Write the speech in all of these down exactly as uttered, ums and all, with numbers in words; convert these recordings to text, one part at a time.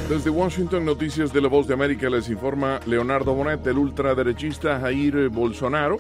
Desde Washington, Noticias de la Voz de América, les informa Leonardo Bonet. El ultraderechista Jair Bolsonaro,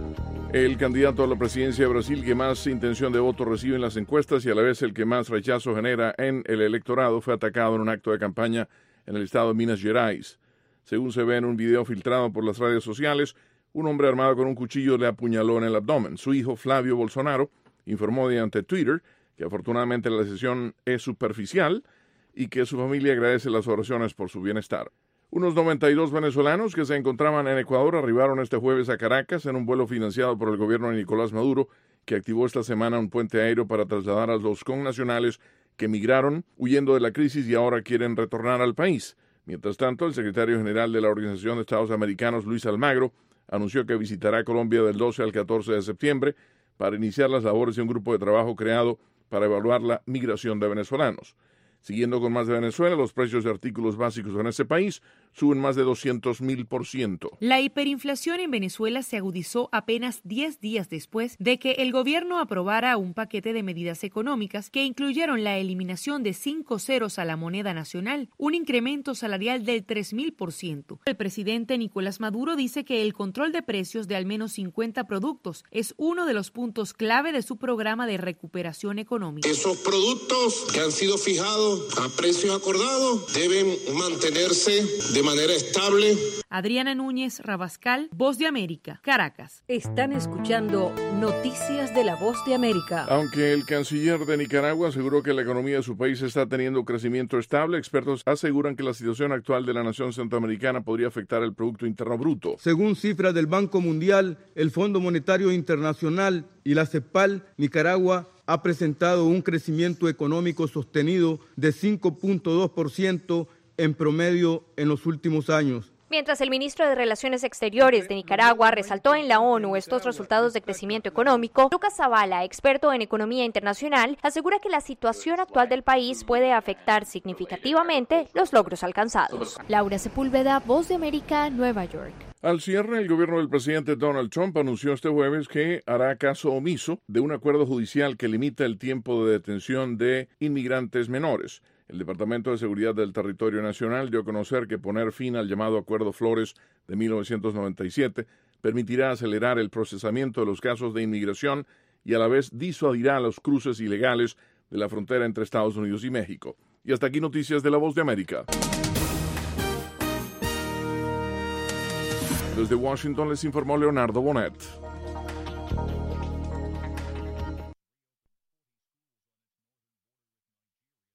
el candidato a la presidencia de Brasil que más intención de voto recibe en las encuestas y a la vez el que más rechazo genera en el electorado, fue atacado en un acto de campaña en el estado de Minas Gerais. Según se ve en un video filtrado por las redes sociales, un hombre armado con un cuchillo le apuñaló en el abdomen. Su hijo, Flavio Bolsonaro, informó mediante Twitter que afortunadamente la decisión es superficial y que su familia agradece las oraciones por su bienestar. Unos noventa y dos venezolanos que se encontraban en Ecuador arribaron este jueves a Caracas en un vuelo financiado por el gobierno de Nicolás Maduro, que activó esta semana un puente aéreo para trasladar a los connacionales que emigraron huyendo de la crisis y ahora quieren retornar al país. Mientras tanto, el secretario general de la Organización de Estados Americanos, Luis Almagro, anunció que visitará Colombia del doce al catorce de septiembre para iniciar las labores de un grupo de trabajo creado para evaluar la migración de venezolanos. Siguiendo con más de Venezuela, los precios de artículos básicos en ese país suben más de doscientos mil por ciento. La hiperinflación en Venezuela se agudizó apenas diez días después de que el gobierno aprobara un paquete de medidas económicas que incluyeron la eliminación de cinco ceros a la moneda nacional, un incremento salarial del tres mil por ciento. El presidente Nicolás Maduro dice que el control de precios de al menos cincuenta productos es uno de los puntos clave de su programa de recuperación económica. Esos productos que han sido fijados a precios acordados deben mantenerse de manera estable. Adriana Núñez Rabascal, Voz de América, Caracas. Están escuchando Noticias de la Voz de América. Aunque el canciller de Nicaragua aseguró que la economía de su país está teniendo crecimiento estable, expertos aseguran que la situación actual de la nación centroamericana podría afectar el Producto Interno Bruto. Según cifras del Banco Mundial, el Fondo Monetario Internacional y la CEPAL, Nicaragua ha presentado un crecimiento económico sostenido de cinco punto dos por ciento en promedio en los últimos años. Mientras el ministro de Relaciones Exteriores de Nicaragua resaltó en la ONU estos resultados de crecimiento económico, Lucas Zavala, experto en economía internacional, asegura que la situación actual del país puede afectar significativamente los logros alcanzados. Laura Sepúlveda, Voz de América, Nueva York. Al cierre, el gobierno del presidente Donald Trump anunció este jueves que hará caso omiso de un acuerdo judicial que limita el tiempo de detención de inmigrantes menores. El Departamento de Seguridad del Territorio Nacional dio a conocer que poner fin al llamado Acuerdo Flores de mil novecientos noventa y siete permitirá acelerar el procesamiento de los casos de inmigración y a la vez disuadirá los cruces ilegales de la frontera entre Estados Unidos y México. Y hasta aquí Noticias de la Voz de América. Desde Washington les informó Leonardo Bonet.